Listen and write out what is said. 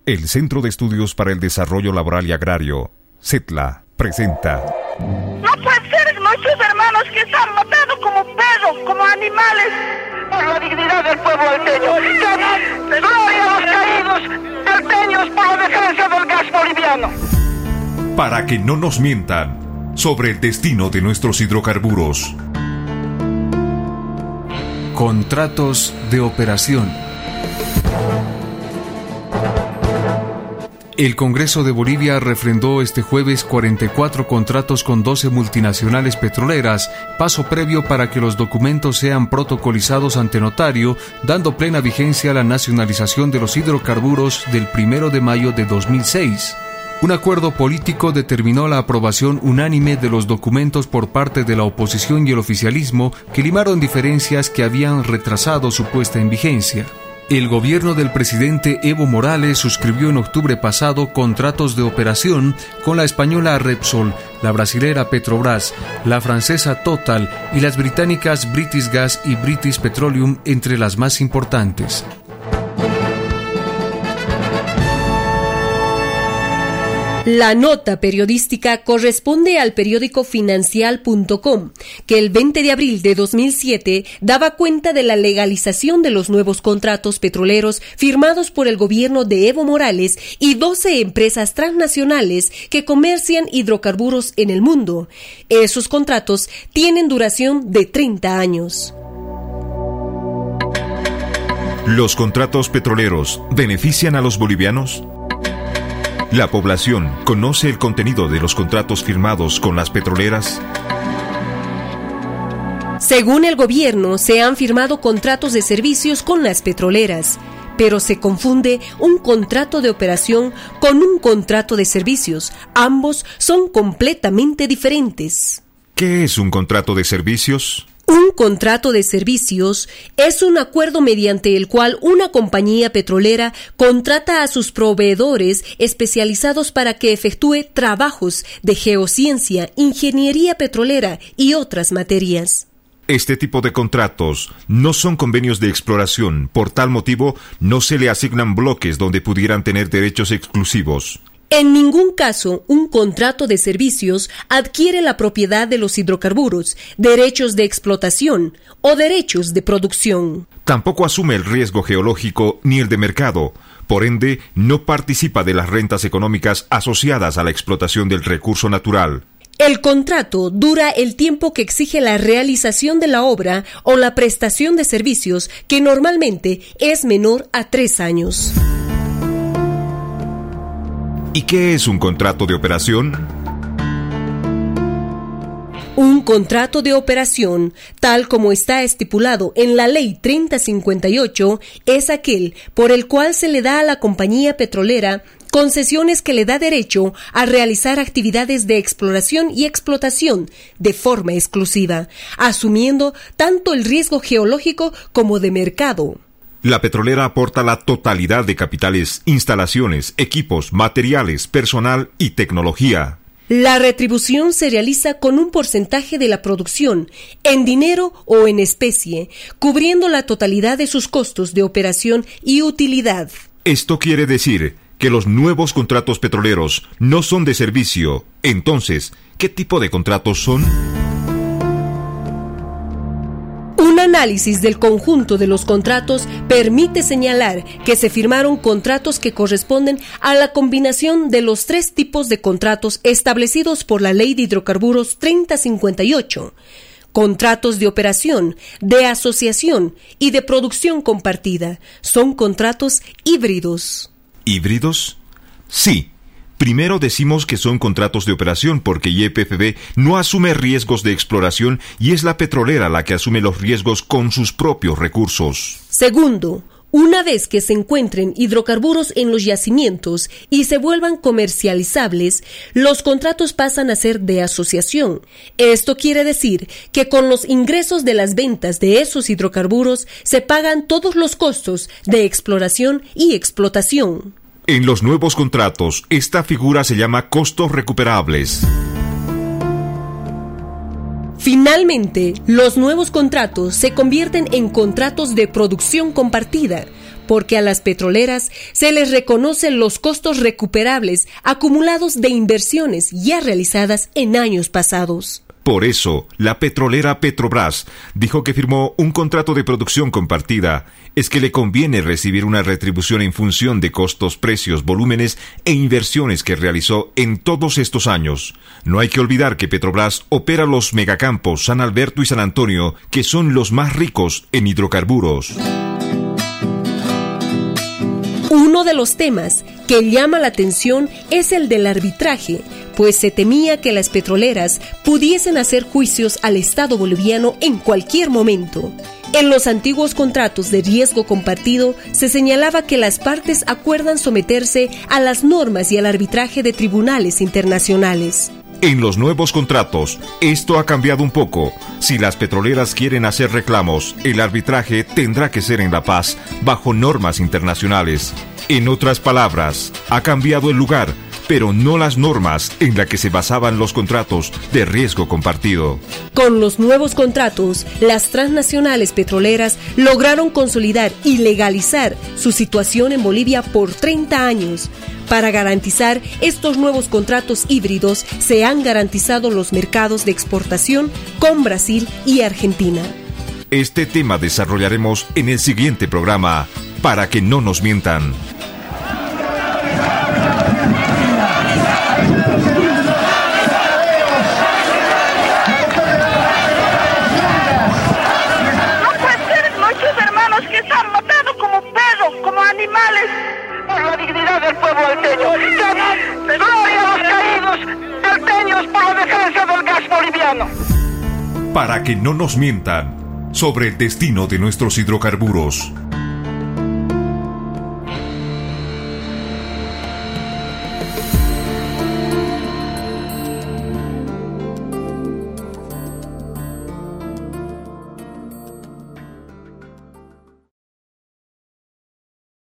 El Centro de Estudios para el Desarrollo Laboral y Agrario, CETLA, presenta... No puede ser, nuestros hermanos que están matando como perros, como animales, por la dignidad del pueblo alteño. ¡Gloria a los caídos alteños por la defensa del gas boliviano! Para que no nos mientan sobre el destino de nuestros hidrocarburos. Contratos de operación. El Congreso de Bolivia refrendó este jueves 44 contratos con 12 multinacionales petroleras, paso previo para que los documentos sean protocolizados ante notario, dando plena vigencia a la nacionalización de los hidrocarburos del 1 de mayo de 2006. Un acuerdo político determinó la aprobación unánime de los documentos por parte de la oposición y el oficialismo, que limaron diferencias que habían retrasado su puesta en vigencia. El gobierno del presidente Evo Morales suscribió en octubre pasado contratos de operación con la española Repsol, la brasilera Petrobras, la francesa Total y las británicas British Gas y British Petroleum, entre las más importantes. La nota periodística corresponde al periódico Financial.com, que el 20 de abril de 2007 daba cuenta de la legalización de los nuevos contratos petroleros firmados por el gobierno de Evo Morales y 12 empresas transnacionales que comercian hidrocarburos en el mundo. Esos contratos tienen duración de 30 años. ¿Los contratos petroleros benefician a los bolivianos? ¿La población conoce el contenido de los contratos firmados con las petroleras? Según el gobierno, se han firmado contratos de servicios con las petroleras, pero se confunde un contrato de operación con un contrato de servicios. Ambos son completamente diferentes. ¿Qué es un contrato de servicios? Un contrato de servicios es un acuerdo mediante el cual una compañía petrolera contrata a sus proveedores especializados para que efectúe trabajos de geociencia, ingeniería petrolera y otras materias. Este tipo de contratos no son convenios de exploración, por tal motivo no se le asignan bloques donde pudieran tener derechos exclusivos. En ningún caso, un contrato de servicios adquiere la propiedad de los hidrocarburos, derechos de explotación o derechos de producción. Tampoco asume el riesgo geológico ni el de mercado. Por ende, no participa de las rentas económicas asociadas a la explotación del recurso natural. El contrato dura el tiempo que exige la realización de la obra o la prestación de servicios, que normalmente es menor a 3 años. ¿Y qué es un contrato de operación? Un contrato de operación, tal como está estipulado en la Ley 3058, es aquel por el cual se le da a la compañía petrolera concesiones que le da derecho a realizar actividades de exploración y explotación de forma exclusiva, asumiendo tanto el riesgo geológico como de mercado. La petrolera aporta la totalidad de capitales, instalaciones, equipos, materiales, personal y tecnología. La retribución se realiza con un porcentaje de la producción, en dinero o en especie, cubriendo la totalidad de sus costos de operación y utilidad. Esto quiere decir que los nuevos contratos petroleros no son de servicio. Entonces, ¿qué tipo de contratos son? Un análisis del conjunto de los contratos permite señalar que se firmaron contratos que corresponden a la combinación de los 3 tipos de contratos establecidos por la Ley de Hidrocarburos 3058. Contratos de operación, de asociación y de producción compartida. Son contratos híbridos. ¿Híbridos? Sí. Primero decimos que son contratos de operación porque YPFB no asume riesgos de exploración y es la petrolera la que asume los riesgos con sus propios recursos. Segundo, una vez que se encuentren hidrocarburos en los yacimientos y se vuelvan comercializables, los contratos pasan a ser de asociación. Esto quiere decir que con los ingresos de las ventas de esos hidrocarburos se pagan todos los costos de exploración y explotación. En los nuevos contratos, esta figura se llama costos recuperables. Finalmente, los nuevos contratos se convierten en contratos de producción compartida. porque a las petroleras se les reconocen los costos recuperables acumulados de inversiones ya realizadas en años pasados. Por eso, la petrolera Petrobras dijo que firmó un contrato de producción compartida. Es que le conviene recibir una retribución en función de costos, precios, volúmenes e inversiones que realizó en todos estos años. No hay que olvidar que Petrobras opera los megacampos San Alberto y San Antonio, que son los más ricos en hidrocarburos. Uno de los temas que llama la atención es el del arbitraje, pues se temía que las petroleras pudiesen hacer juicios al Estado boliviano en cualquier momento. En los antiguos contratos de riesgo compartido se señalaba que las partes acuerdan someterse a las normas y al arbitraje de tribunales internacionales. En los nuevos contratos, esto ha cambiado un poco. Si las petroleras quieren hacer reclamos, el arbitraje tendrá que ser en La Paz, bajo normas internacionales. En otras palabras, ha cambiado el lugar, pero no las normas en las que se basaban los contratos de riesgo compartido. Con los nuevos contratos, las transnacionales petroleras lograron consolidar y legalizar su situación en Bolivia por 30 años. Para garantizar estos nuevos contratos híbridos, se han garantizado los mercados de exportación con Brasil y Argentina. Este tema desarrollaremos en el siguiente programa, Para que no nos mientan. Animales por la dignidad del pueblo alteño. Gloria a los caídos alteños por la defensa del gas boliviano. Para que no nos mientan sobre el destino de nuestros hidrocarburos.